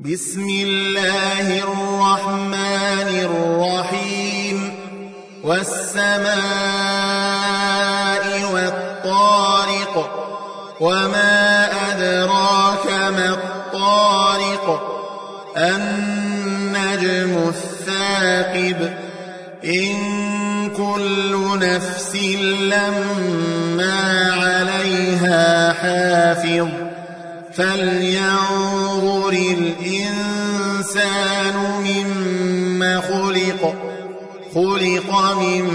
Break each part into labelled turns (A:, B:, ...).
A: بسم الله الرحمن الرحيم والسماء والطارق وما أدراك ما الطارق النجم الثاقب إن كل نفس لما عليها حافظ فلينظر الإنسان مما خلق من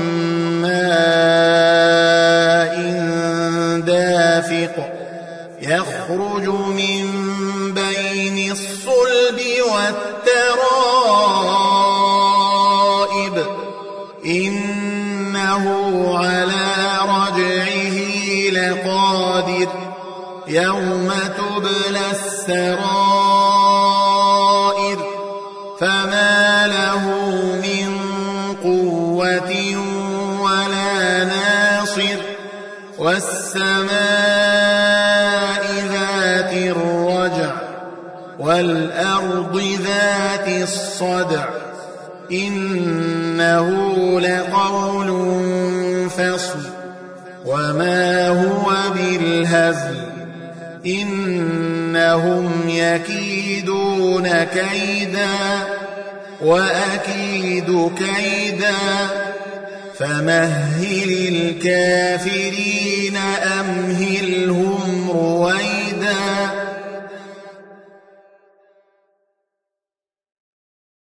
A: ماء دافق يخرج من بين الصلب والترائب إنه على رجعه لقادر يوم تبلى السرائر فما له من قوة ولا ناصر والسماء ذات الرجع والأرض ذات الصدع إنه لقول فصل وما هو بالهزل إنهم يكيدون كيدا وأكيد كيدا فمهل الكافرين أمهلهم رويدا.